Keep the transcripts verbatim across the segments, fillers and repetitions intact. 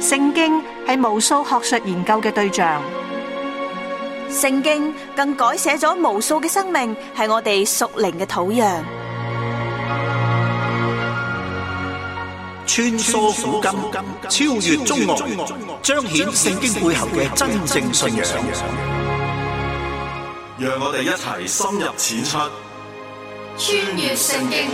聖經係無數學術研究嘅對象， 聖經更改寫咗無數嘅生命，係我哋屬靈嘅土壤。 穿梭古今，超越中外，彰顯聖經背後嘅真正信仰。 讓我哋一齊深入淺出， 穿越聖經。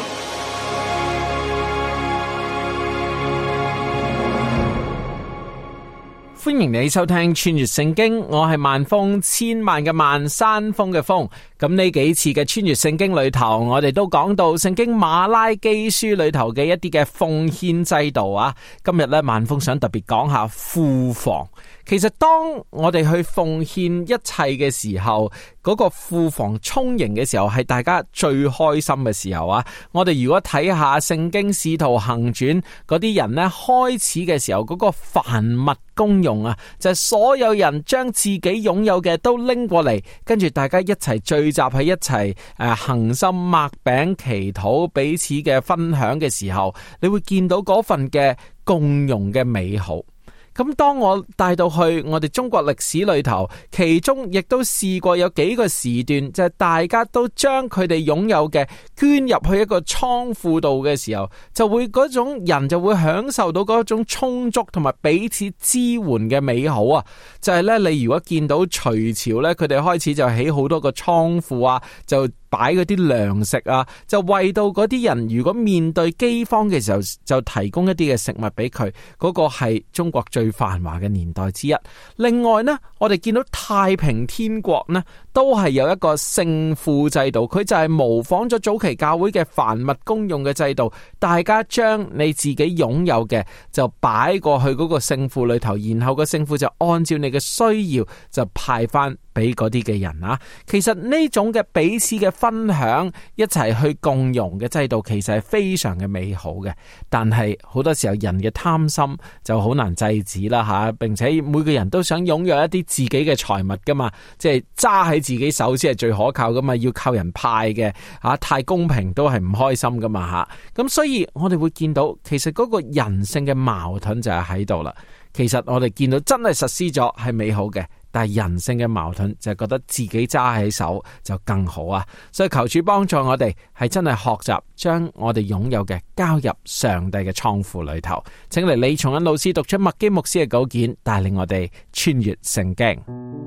歡迎你收聽穿越聖經，我係萬峰，千萬嘅萬，山峰嘅峰。咁呢幾次嘅穿越聖經裏頭，我哋都講到聖經馬拉基書裏頭嘅一啲嘅奉獻制度啊。今日咧，萬峰想特別講下庫房。其實當我哋去奉獻一切嘅時候，嗰個庫房充盈嘅時候，係大家最開心嘅時候啊！我哋如果睇下聖經使徒行傳嗰啲人呢，開始嘅時候嗰個凡物公用啊，就係所有人將自己擁有嘅都拎過嚟，跟住大家一齊聚集喺一齊誒，恆心擘餅祈禱，彼此嘅分享嘅時候，你會見到嗰份嘅共融嘅美好。咁當我帶到去我哋中國歷史裏頭，其中亦都試過有幾個時段，就係大家都將佢哋擁有嘅捐入去一個倉庫度嘅時候，就會嗰種人就會享受到嗰種充足同埋彼此支援嘅美好啊！就係咧，你如果見到隋朝咧，佢哋開始就起好多個倉庫啊，就擺嗰啲糧食啊，就為到嗰啲人如果面對饑荒嘅時候，就提供一啲嘅食物俾佢。嗰個係中國最繁華嘅年代之一。另外呢，我哋見到太平天國呢，都係有一個聖庫制度，佢就係模仿咗早期教會嘅凡物公用嘅制度。大家將你自己擁有嘅就擺過去嗰個聖庫裏頭，然後個聖庫就按照你嘅需要就派翻俾嗰啲嘅人啊。其實呢種嘅彼此嘅分享，一齊去共融嘅制度，其實係非常嘅美好嘅。但係好多時候人嘅貪心就好難制止啦吓，並且每個人都想擁有一啲自己嘅財物噶嘛，即係揸喺自己手先係最可靠噶嘛，要靠人派嘅吓，太公平都係唔開心噶嘛吓。咁所以我哋會見到，其實嗰個人性嘅矛盾就係喺度啦。其實我哋見到真係實施咗係美好嘅，但係人性嘅矛盾就係覺得自己揸喺手就更好啊！所以求主幫助我哋，係真係學習將我哋擁有嘅交入上帝嘅倉庫裏頭。請嚟李松恩老師讀出麥基牧師嘅稿件，帶領我哋穿越聖經。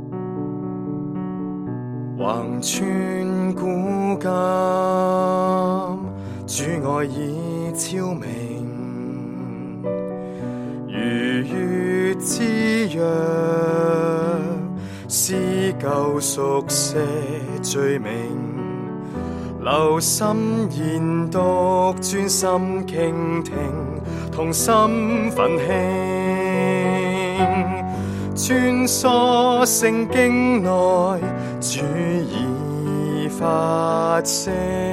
橫穿古今，主愛已超明，如月之約，是救贖些罪名。留心研讀，專心傾聽，同心奮興，穿梭聖經內，主已發聲，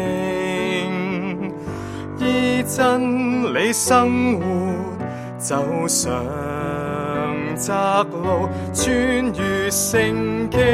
依真理生活，走上窄路，穿越聖經。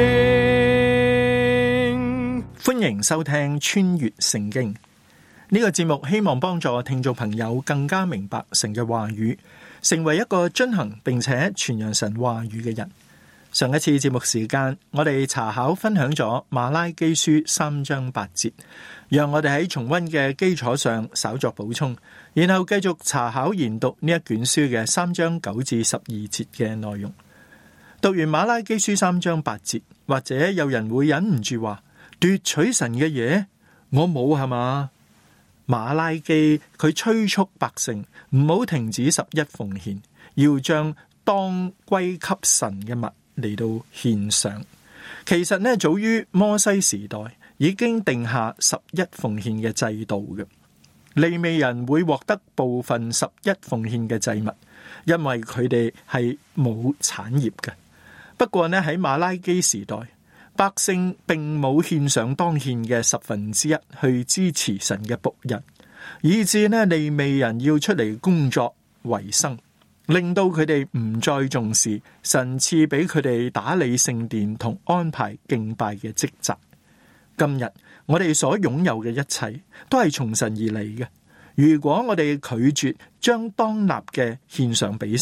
歡迎收聽穿越聖經呢個節目，希望幫助聽眾朋友更加明白神嘅話語，成為一個遵行並且傳揚神話語嘅人。上一次節目時間，我哋查考分享咗馬拉基書三章八節，讓我哋喺重溫嘅基礎上稍作補充，然後繼續查考研讀呢一卷書嘅三章九至十二節嘅內容。讀完馬拉基書三章八節，或者有人會忍唔住話：奪取神嘅嘢，我冇係嘛？馬拉基佢催促百姓唔好停止十一奉獻，要將當歸給神嘅物嚟到獻上。其實呢，早於摩西時代已經定下十一奉獻嘅制度嘅。利未人會獲得部分十一奉獻嘅祭物，因為佢哋係冇產業嘅。不過呢，喺馬拉基時代，百姓並冇獻上當獻嘅十分之一去支持神嘅僕人，以致呢利未人要出嚟工作為生，令到佢哋唔再重視神賜俾佢哋打理聖殿同安排敬拜嘅職責。今日我哋所擁有嘅一切都係從神而嚟嘅。如果我哋拒絕將當納嘅獻上俾神，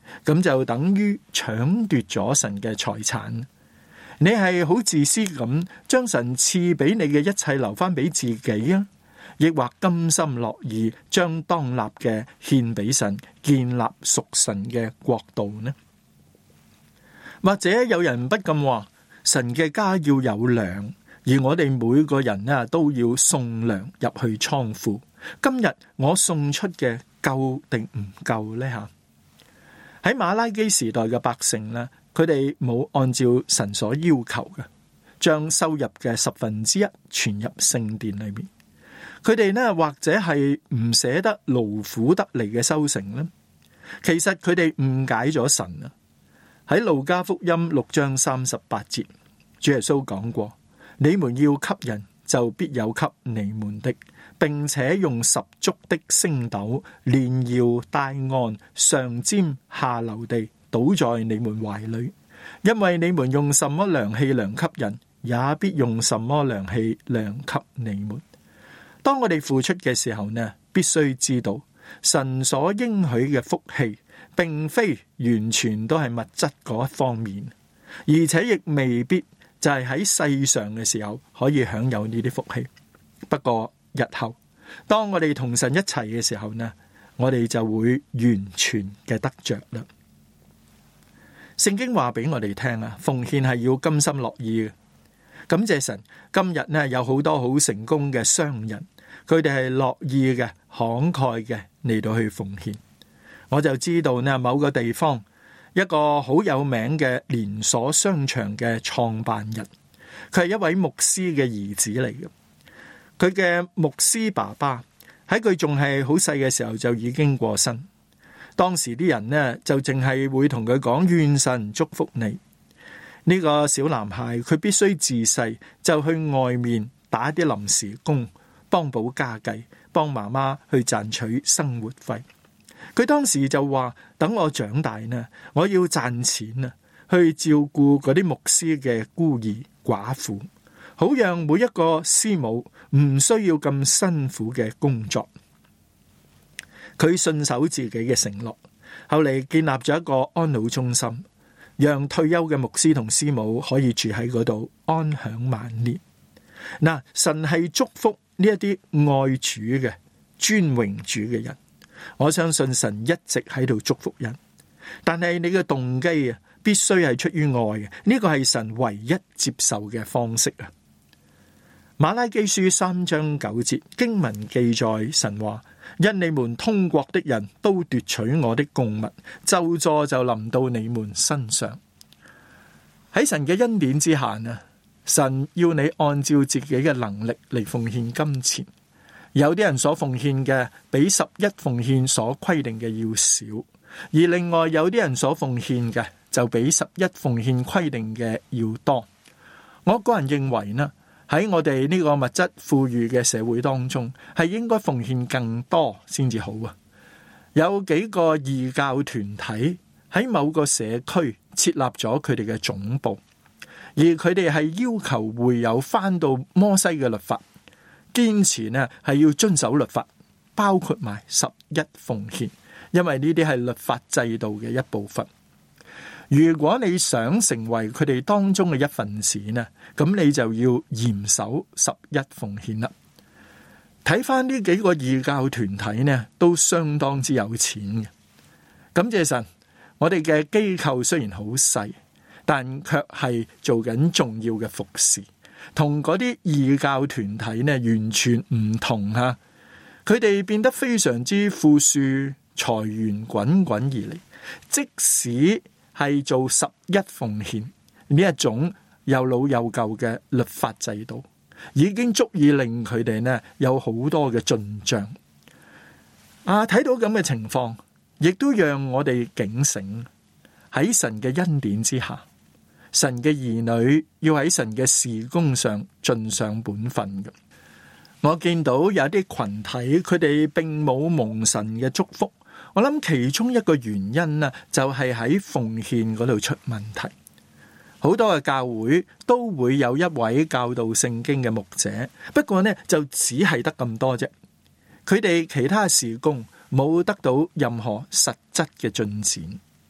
咁就等於搶奪咗神嘅財產。你係好自私咁，將神賜俾你嘅一切留翻俾自己啊，抑或甘心樂意將當立嘅獻俾神，建立屬神嘅國度呢？或者有人不禁話，神嘅家要有糧，而我哋每個人啊都要送糧入去倉庫。今日我送出嘅夠定唔夠呢？吓，喺馬拉基時代嘅百姓呢，佢哋冇按照神所要求嘅，將收入嘅十分之一存入聖殿裏面。佢哋呢，或者係唔捨得勞苦得嚟嘅收成呢，其實佢哋誤解咗神啊。喺路加福音六章三十八節，主耶穌講過：你們要給人，就必有給你們的，並且用十足的升斗，連搖帶按，上尖下流地倒在你們懷裏，因為你們用什麼量器量給人，也必用什麼量器量給你們。當我哋付出嘅時候呢，必須知道神所應許嘅福氣並非完全都係物質嗰一方面，而且亦未必就係喺世上嘅時候可以享有呢啲福氣。不過日後當我哋同神一齊嘅時候呢，我哋就會完全嘅得着啦。聖經話俾我哋聽啊，奉獻係要甘心樂意嘅。感謝神，今日呢有好多好成功嘅商人，佢哋係樂意嘅、慷慨嘅嚟到去奉獻。我就知道呢，某個地方一個好有名嘅連鎖商場嘅創辦人，佢係一位牧師嘅兒子嚟嘅。佢嘅牧師爸爸喺佢仲係好細嘅時候就已經過身。當時啲人呢就淨係會同佢講，願神祝福你。呢個小男孩佢必須自細就去外面打啲臨時工，幫補家計，幫媽媽去賺取生活費。佢當時就話，等我長大呢，我要賺錢啊，去照顧嗰啲牧師嘅孤兒寡婦，好讓每一個師母唔需要咁辛苦嘅工作。佢信守自己嘅承諾，後嚟建立咗一個安老中心，讓退休嘅牧師同師母可以住喺嗰度安享晚年。嗱，神係祝福呢一啲愛主嘅、尊榮主嘅人。我相信神一直喺度祝福人，但係你嘅動機啊，必須係出於愛嘅。呢個係神唯一接受嘅方式啊。馬拉基書三章九節經文記載，神話：因你們通國的人都奪取我的供物，咒詛就臨到你們身上。喺神嘅恩典之下啊，神要你按照自己嘅能力嚟奉獻金錢。有啲人所奉獻嘅比十一奉獻所規定嘅要少，而另外有啲人所奉獻嘅就比十一奉獻規定嘅要多。我個人認為呢，喺我哋呢個物質富裕嘅社會當中，係應該奉獻更多先至好啊。有幾個異教團體喺某個社區設立咗佢哋嘅總部，而佢哋係要求會友返到摩西嘅律法，堅持呢係要遵守律法，包括埋十一奉獻，因為呢啲係律法制度嘅一部分。如果你想成為佢哋當中嘅一份子呢，咁你就要嚴守十一奉獻啦。睇翻呢幾個異教團體呢，都相當之有錢嘅。感謝神，我哋嘅機構雖然好細，但卻係做緊重要嘅服侍。同嗰啲異教團體呢完全唔同吓，佢哋變得非常之富庶，財源滾滾而嚟。即使係做十一奉獻呢一種又老又舊嘅律法制度，已經足以令佢哋呢有好多嘅進賬。啊，睇到咁嘅情況，亦都讓我哋警醒，喺神嘅恩典之下，神嘅兒女要喺神嘅事工上盡上本分嘅。我見到有啲群體，佢哋並冇蒙神嘅祝福。我諗其中一個原因呢，就係喺奉獻嗰度出問題。好多嘅教會都會有一位教導聖經嘅牧者，不過呢就只係得咁多啫。佢哋其他事工冇得到任何實質嘅進展。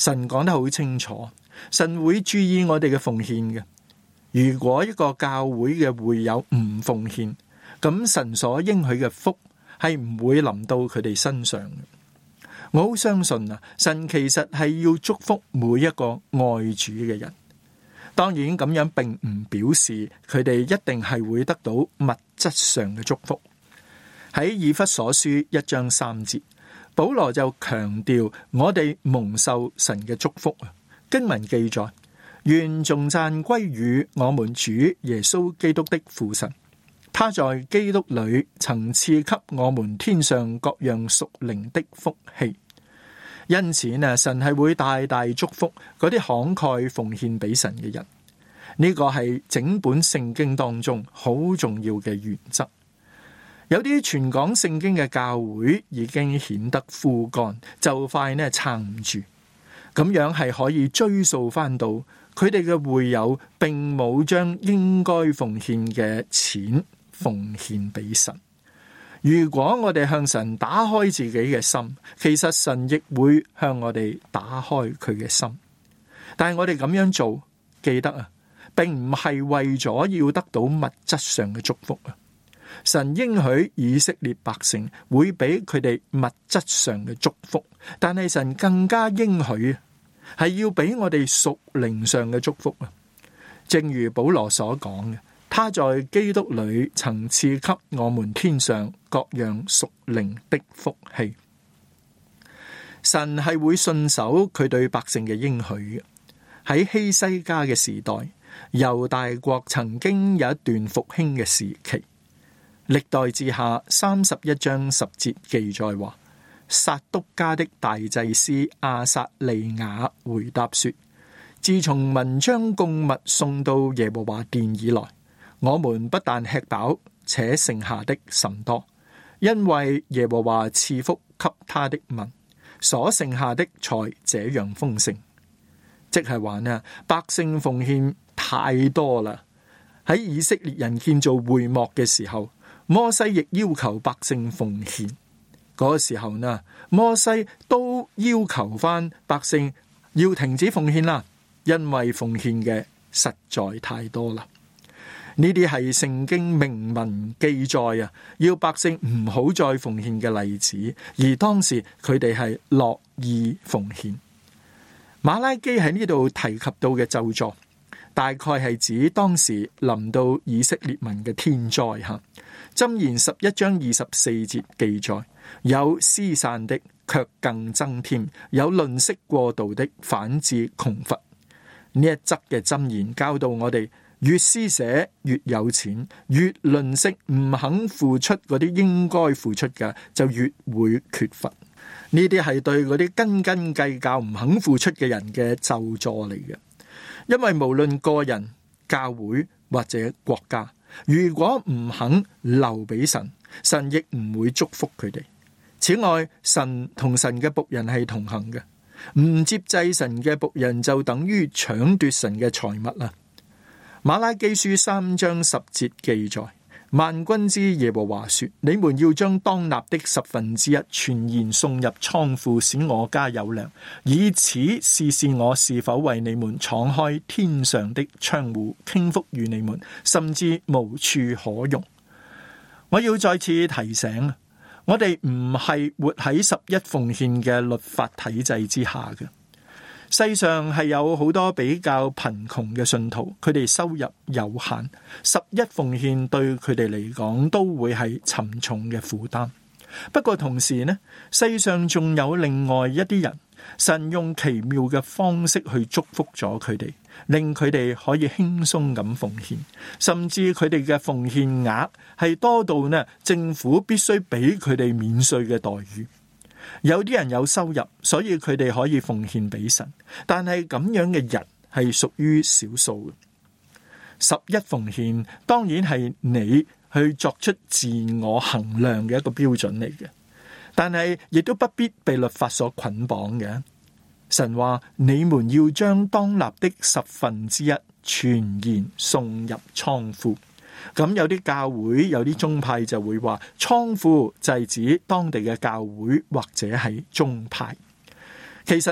神講得好清楚，神會注意我哋嘅奉獻嘅。如果一個教會嘅會友唔奉獻，咁神所應許嘅福係唔會臨到佢哋身上嘅。我好相信啊，神其實係要祝福每一個愛主嘅人。當然咁樣並唔表示佢哋一定係會得到物質上嘅祝福。喺以弗所書一章三節，保羅就強調我哋蒙受神嘅祝福啊。經文記載，願頌讚歸於我們主耶穌基督的父神，他在基督裏曾賜給我們天上各樣屬靈的福氣。因此呢，神係會大大祝福嗰啲慷慨奉獻俾神嘅人。呢個係整本聖經當中好重要嘅原則。有啲傳講聖經嘅教會已經顯得枯乾，就快呢撐唔住。咁樣係可以追溯翻到佢哋嘅會友並冇將應該奉獻嘅錢奉獻俾神。如果我哋向神打開自己嘅心，其實神亦會向我哋打開佢嘅心。但係我哋咁樣做，記得啊，並唔係為咗要得到物質上嘅祝福啊。神應許以色列百姓會俾佢哋物質上嘅祝福，但係神更加應許係要俾我哋屬靈上嘅祝福啊。正如保羅所講嘅，他在基督裏曾賜給我們天上各樣屬靈的福氣。神係會信守佢對百姓嘅應許嘅。喺希西家嘅時代，猶大國曾經有一段復興嘅時期。歷代志下三十一章十節記載話，撒督家的大祭司亞撒利雅回答說，自從民將供物送到耶和華殿以來，我們不但吃飽，且剩下的甚多，因為耶和華賜福給他的民，所剩下的才這樣豐盛。即係話呢，百姓奉獻太多啦。喺以色列人建造會幕嘅時候，摩西亦要求百姓奉獻。嗰個時候呢，摩西都要求翻百姓要停止奉獻啦，因為奉獻嘅實在太多啦。呢啲係聖經明文記載啊，要百姓唔好再奉獻嘅例子，而當時佢哋係樂意奉獻。馬拉基喺呢度提及到嘅咒詛，大概係指當時臨到以色列民嘅天災吓。箴言十一章二十四節記載，有施散的卻更增添，有吝嗇過度的反致窮乏。呢一則嘅箴言教導我哋，越施捨越有錢，越吝嗇唔肯付出嗰啲應該付出嘅，就越會缺乏。呢啲係對嗰啲斤斤計較唔肯付出嘅人嘅咒詛嚟嘅。因為無論個人、教會或者國家，如果唔肯留俾神，神亦唔會祝福佢哋。此外，神同神嘅僕人係同行嘅，唔接濟神嘅僕人就等於搶奪神嘅財物啦。馬拉基書三章十節記載，萬軍之耶和華說，你們要將當納的十分之一全然送入倉庫，使我家有糧，以此試試我是否為你們敞開天上的窗戶，傾福與你們，甚至無處可容。我要再次提醒，我哋唔係活喺十一奉獻嘅律法體制之下嘅。世上係有好多比較貧窮嘅信徒，佢哋收入有限，十一奉獻對佢哋嚟講都會係沉重嘅負擔。不過同時呢，世上仲有另外一啲人，神用奇妙嘅方式去祝福咗佢哋，令佢哋可以輕鬆咁奉獻，甚至佢哋嘅奉獻額係多到呢，政府必須俾佢哋免稅嘅待遇。有啲人有收入，所以佢哋可以奉獻俾神，但係咁樣嘅人係屬於少數嘅。十一奉獻當然係你去作出自我衡量嘅一個標準嚟嘅，但係亦都不必被律法所捆綁嘅。神話你們要將當納的十分之一全然送入倉庫。咁有啲教會有啲宗派就會話，倉庫就係指當地嘅教會或者係宗派。其實呢，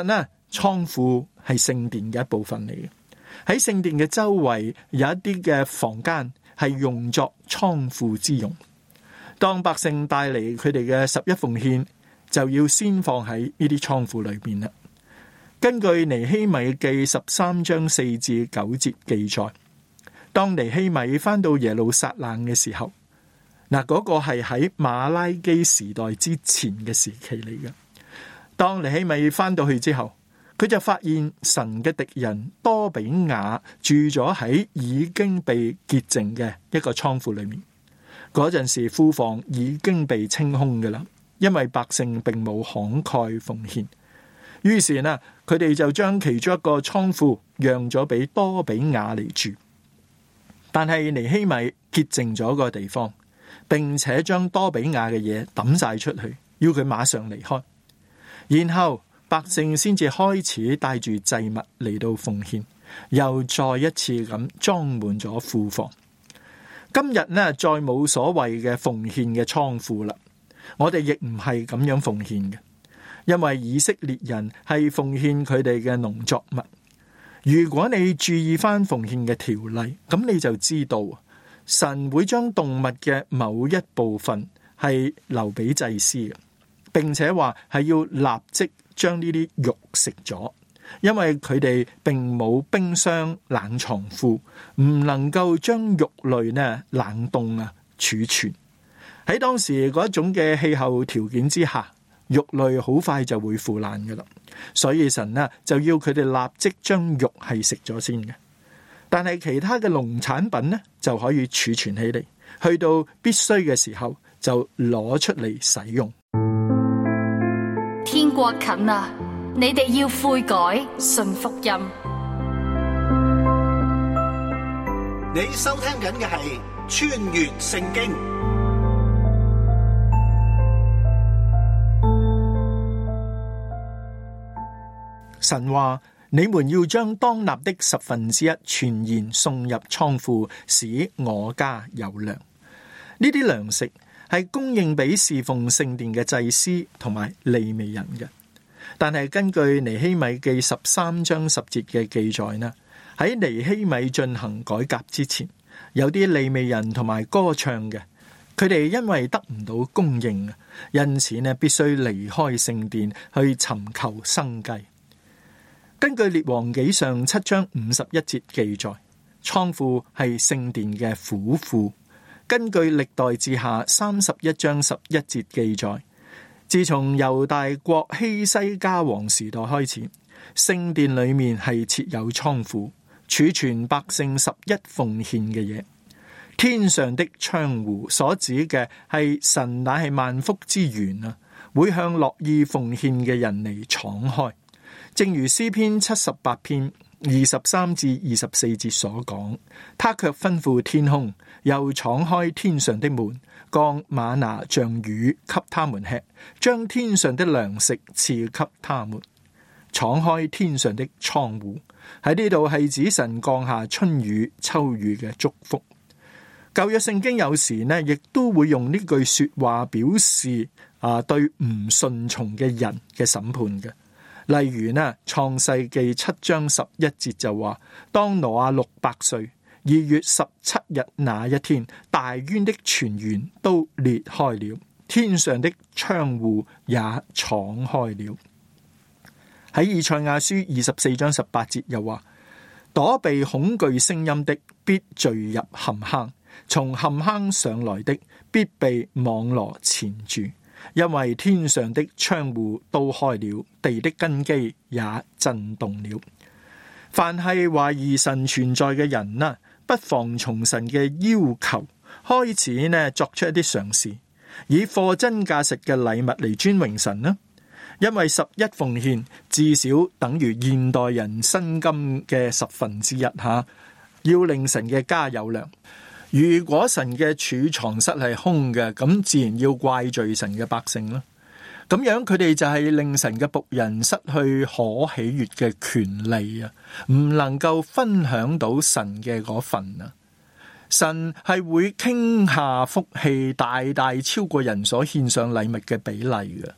倉庫係聖殿嘅一部分嚟嘅。喺聖殿嘅周圍有一啲嘅房間係用作倉庫之用。當百姓帶嚟佢哋嘅十一奉獻，就要先放喺呢啲倉庫裏邊啦。根據尼希米記十三章四至九節記載，當尼希米翻到耶路撒冷嘅時候，嗱、那、嗰個係喺馬拉基時代之前嘅時期嚟嘅。當尼希米翻到去之後，佢就發現神嘅敵人多比亞住咗喺已經被潔淨嘅一個倉庫裏面。嗰陣時庫房已經被清空嘅啦，因為百姓並冇慷慨奉獻。於是呢，佢哋就將其中一個倉庫讓咗俾多比亞嚟住。但係尼希米潔淨咗個地方，並且將多比亞嘅嘢抌晒出去，要佢馬上離開。然後百姓先至開始帶住祭物嚟到奉獻，又再一次咁裝滿咗庫房。今日呢，再冇所謂嘅奉獻嘅倉庫啦。我哋亦唔係咁樣奉獻嘅，因為以色列人係奉獻佢哋嘅農作物。如果你注意翻奉獻嘅條例，咁你就知道神會將動物嘅某一部分係留俾祭司嘅，並且話係要立即將呢啲肉食咗。因為佢哋並冇冰箱冷藏庫，唔能夠將肉類呢冷凍啊儲存。喺當時嗰一種嘅氣候條件之下，肉類好快就會腐爛噶啦。所以神呢就要佢哋立即將肉係食咗先嘅。但係其他嘅農產品呢就可以儲存起嚟，去到必須嘅時候就攞出嚟使用。 天國近啦，你哋要悔改，信福音。 你收聽緊嘅係穿越聖經。 神話，你們要將當納的十分之一全然送入倉庫，使我家有糧。呢啲糧食係供應俾侍奉聖殿嘅祭司同埋利未人嘅。但係根據尼希米記十三章十節嘅記載呢，喺尼希米進行改革之前，有啲利未人同埋歌唱嘅，佢哋因為得唔到供應，因此呢必須離開聖殿去尋求生計。根據列王紀上七章五十一節記載，倉庫係聖殿嘅府庫。根據歷代志下三十一章十一節記載，自從猶大國希西家王時代開始，聖殿裏面係設有倉庫，儲存百姓十一奉獻嘅嘢。天上的窗戶所指嘅係神乃係萬福之源啊，會向樂意奉獻嘅人嚟敞開。正如詩篇七十八篇二十三至二十四節所講，他卻吩咐天空，又敞開天上的門，降嗎哪像雨給他們吃，將天上的糧食賜給他們。敞開天上的窗戶，喺呢度係指神降下春雨秋雨嘅祝福。舊約聖經有時呢，亦都會用呢句說話表示啊對唔順從嘅人嘅審判嘅。例如呢，創世記七章十一節就話，當挪亞六百歲，二月十七日那一天，大淵的泉源都裂開了，天上的窗戶也敞開了。喺以賽亞書二十四章十八節又話，躲避恐懼聲音的必墜入陷坑，從陷坑上來的必被網羅纏住。因為天上的窗戶都開了，地的根基也震動了。凡係懷疑神存在嘅人呢，不妨從神嘅要求開始呢，作出一啲嘗試，以貨真價實嘅禮物嚟尊榮神呢。因為十一奉獻至少等於現代人薪金嘅十分之一吓，要令神嘅家有糧。如果神嘅儲藏室係空嘅，咁自然要怪罪神嘅百姓啦。咁樣佢哋就係令神嘅僕人失去可喜悅嘅權利啊，唔能夠分享到神嘅嗰份啊。神係會傾下福氣，大大超過人所獻上禮物嘅比例嘅。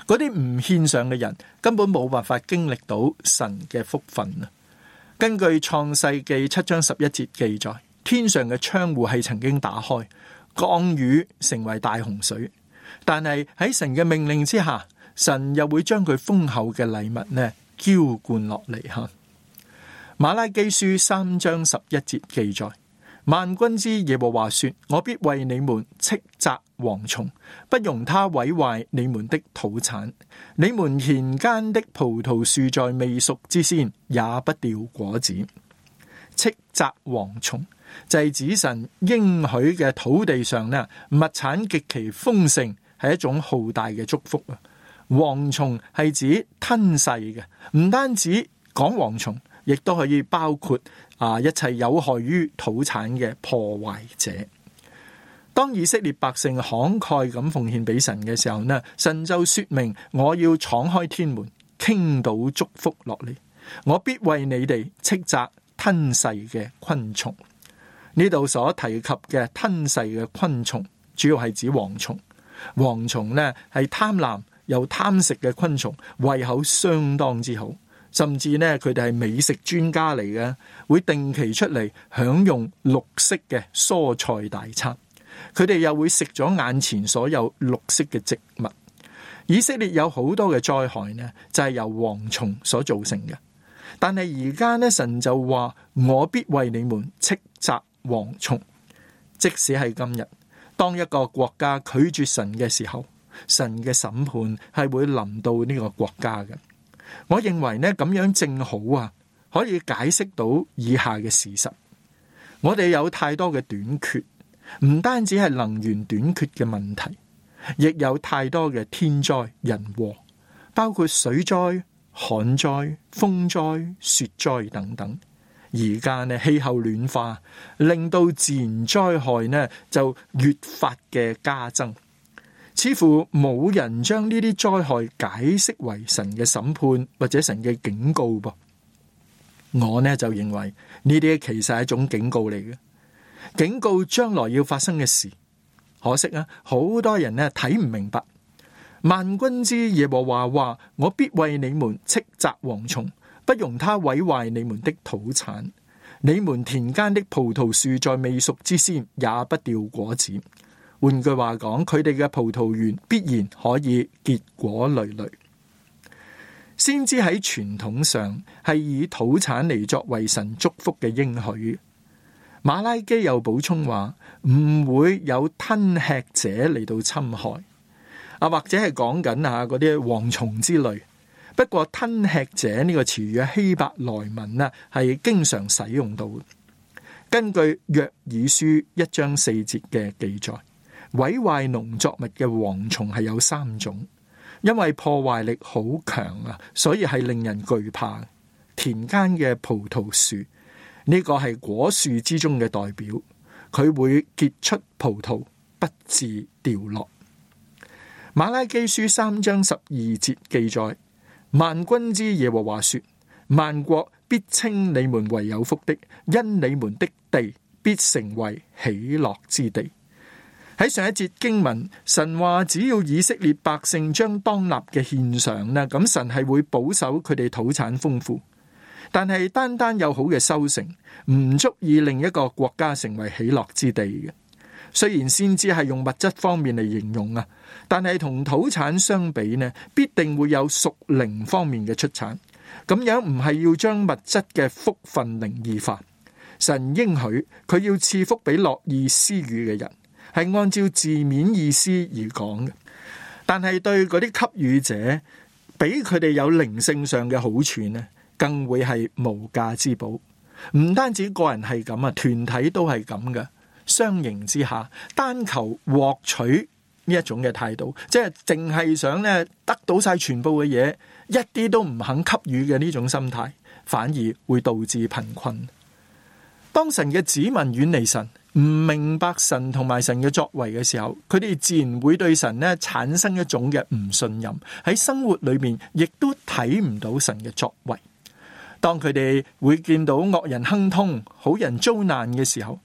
嗰啲唔獻上嘅人根本冇辦法經歷到神嘅福分啊！根據創世記七章十一節記載，天上嘅窗戶係曾經打開，降雨成為大洪水，但係喺神嘅命令之下，神又會將佢豐厚嘅禮物呢澆灌落嚟吓。馬拉基書三章十一節記載，萬軍之耶和華說：我必為你們斥責蝗蟲，不容他毀壞你們的土產。你們田間的葡萄樹在未熟之先也不掉果子。斥責蝗蟲就係指神應許嘅土地上呢，物產極其豐盛，係一種浩大嘅祝福啊！蝗蟲係指吞噬嘅，唔單止講蝗蟲，亦都可以包括啊一切有害於土產嘅破壞者。當以色列百姓慷慨咁奉獻俾神嘅時候呢，神就說明我要敞開天門，傾倒祝福落嚟，我必為你哋斥責吞噬嘅昆蟲。呢度所提及嘅吞噬嘅昆蟲，主要係指蝗蟲。蝗蟲呢係貪婪又貪食嘅昆蟲，胃口相當之好，甚至呢佢哋係美食專家嚟嘅，會定期出嚟享用綠色嘅蔬菜大餐。佢哋又會食咗眼前所有綠色嘅植物。以色列有好多嘅災害呢，就係由蝗蟲所造成嘅。但係而家呢，神就話我必為你們斥責蝗蟲。即使係今日，當一個國家拒絕神嘅時候，神嘅審判係會臨到呢個國家嘅。我認為呢，咁樣正好啊，可以解釋到以下嘅事實。我哋有太多嘅短缺，唔單止係能源短缺嘅問題，亦有太多嘅天災人禍，包括水災、旱災、風災、雪災等等。而家呢，氣候暖化令到自然災害呢就越發嘅加增，似乎冇人將呢啲災害解釋為神嘅審判或者神嘅警告噃。我呢就認為呢啲其實係一種警告嚟嘅，警告將來要發生嘅事。可惜啊，好多人呢睇唔明白。萬軍之耶和華話：我必為你們斥責蝗蟲，不容他毀壞你們的土產。你們田間的葡萄樹在未熟之先也不掉果子。換句話講，佢哋嘅葡萄園必然可以結果累累。先知喺傳統上係以土產嚟作為神祝福嘅應許。馬拉基又補充話，唔會有吞吃者嚟到侵害。啊，或者係講緊啊嗰啲蝗蟲之類。不過吞吃者呢個詞語嘅希伯來文啊，係經常使用到嘅。根據約珥書一章四節嘅記載，毀壞農作物嘅蝗蟲係有三種，因為破壞力好強啊，所以係令人懼怕。田間嘅葡萄樹呢個係果樹之中嘅代表，佢會結出葡萄，不致掉落。馬拉基書三章十二節記載，萬軍之耶和華說：萬國必稱你們為有福的，因你們的地必成為喜樂之地。喺上一節經文，神話只要以色列百姓將當納嘅獻上呢，咁神係會保守佢哋土產豐富。但係單單有好嘅收成，唔足以令一個國家成為喜樂之地嘅。雖然先知係用物質方面嚟形容啊，但係同土產相比呢，必定會有屬靈方面嘅出產。咁樣唔係要將物質嘅福分靈意化，神應許佢要賜福俾樂意施予嘅人，係按照字面意思而講嘅。但係對嗰啲給予者，俾佢哋有靈性上嘅好處呢，更會係無價之寶。唔單止個人係咁啊，團體都係咁嘅。相形之下，單求獲取呢一種嘅態度，即係淨係想咧得到晒全部嘅嘢，一啲都唔肯給予嘅呢種心態，反而會導致貧困。當神嘅子民遠離神，唔明白神同埋神嘅作為嘅時候，佢哋自然會對神咧產生一種嘅唔信任，喺生活裏面亦都睇唔到神嘅作為。當佢哋會見到惡人亨通、好人遭難嘅時候，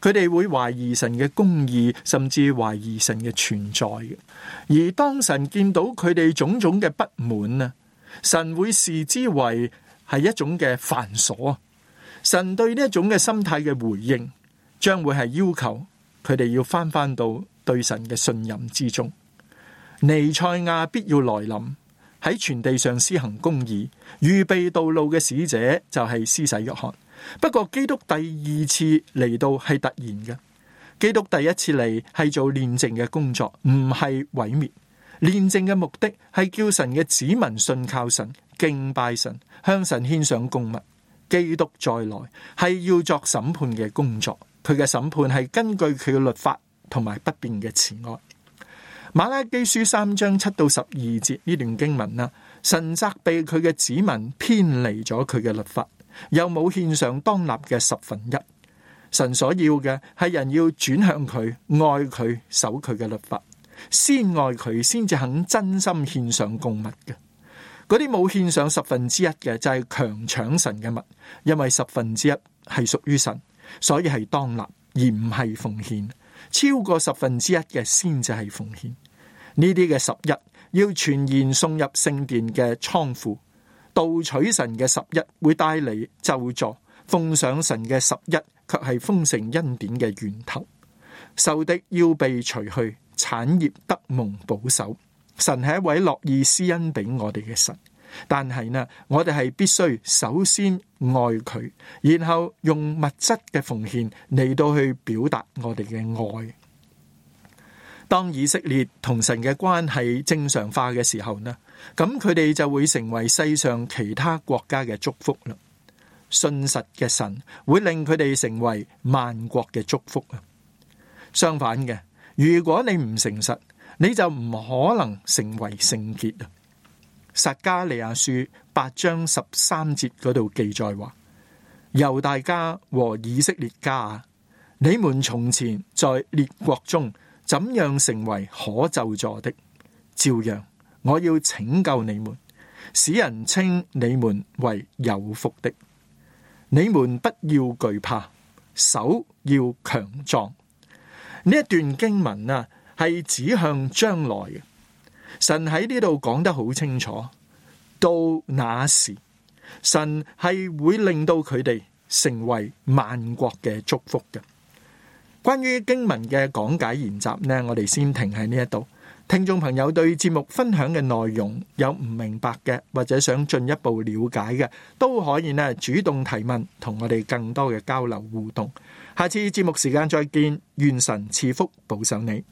佢哋會懷疑神嘅公義，甚至懷疑神嘅存在嘅。而當神見到佢哋種種嘅不滿啊，神會視之為係一種嘅繁瑣。神對呢一種嘅心態嘅回應，將會係要求佢哋要翻翻到對神嘅信任之中。彌賽亞必要來臨，喺全地上施行公義，預備道路嘅使者就係施洗約翰。不過基督第二次嚟到係突然嘅，基督第一次嚟係做煉淨嘅工作，唔係毀滅。煉淨嘅目的係叫神嘅子民信靠神、敬拜神、向神獻上供物。基督再來係要作審判嘅工作，佢嘅審判係根據佢嘅律法同埋不變嘅慈愛。馬拉基書三章七到十二節呢段經文啦，神責備佢嘅子民偏離咗佢嘅律法，又冇獻上當納嘅十分一。神所要嘅係人要轉向佢，愛佢，守佢嘅律法，先愛佢，先至肯真心獻上供物嘅。嗰啲冇獻上十分之一嘅就係強搶神嘅物，因為十分之一係屬於神，所以係當納而唔係奉獻。超過十分之一嘅先至係奉獻。呢啲嘅十一要全然送入聖殿嘅倉庫。盜取神嘅十一會帶嚟咒詛，奉上神嘅十一卻係豐盛恩典嘅源頭。仇敵要被除去，產業得蒙保守。神係一位樂意施恩俾我哋嘅神，但係呢，我哋係必須首先愛佢，然後用物質嘅奉獻嚟到去表達我哋嘅愛。當以色列同神嘅關係正常化嘅時候呢，咁佢哋就會成為世上其他國家嘅祝福啦。信實嘅神會令佢哋成為萬國嘅祝福啊。相反嘅，如果你唔誠實，你就唔可能成為聖潔啊。撒迦利亞書八章十三節嗰度記載話：猶大家和以色列家啊，你們從前在列國中怎樣成為可咒詛的，照樣我要拯救你們，使人稱你們為有福的。你們不要懼怕，手要強壯。呢一段經文啊，係指向將來嘅。神喺呢度講得好清楚，到那時，神係會令到佢哋成為萬國嘅祝福嘅。關於經文嘅講解研習呢，我哋先停喺呢一度。聽眾朋友對節目分享嘅內容有唔明白嘅，或者想進一步了解嘅，都可以呢主動提問，同我哋更多嘅交流互動。下次節目時間再見，願神賜福保守你。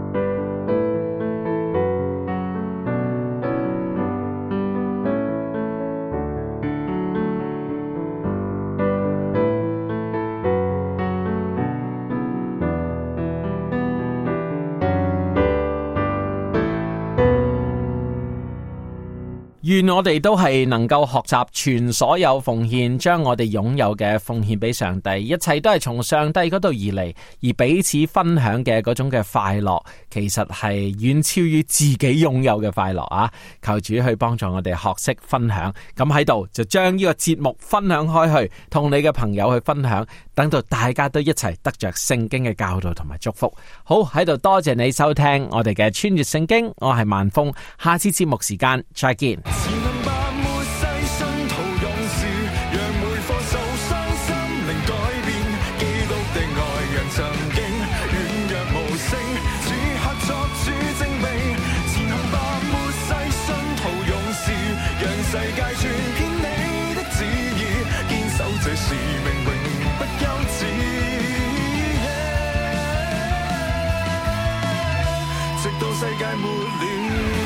願我哋都係能夠學習全所有奉獻，將我哋擁有嘅奉獻俾上帝，一切都係從上帝嗰度而嚟，而彼此分享嘅嗰種嘅快樂，其實係遠超於自己擁有嘅快樂啊！求主去幫助我哋學識分享，咁喺度就將呢個節目分享開去，同你嘅朋友去分享，等到大家都一齊得着聖經嘅教導同埋祝福。好，喺度多謝你收聽我哋嘅穿越聖經，我係萬峰，下次節目時間再見。 前能把末世信徒勇士，讓每顆受傷心靈改變。基督的愛人曾經軟弱無聲，此刻作主證明。前行吧末世信徒勇士，讓世界傳遍你的旨意，堅守這使命永不休止。直到世界末了。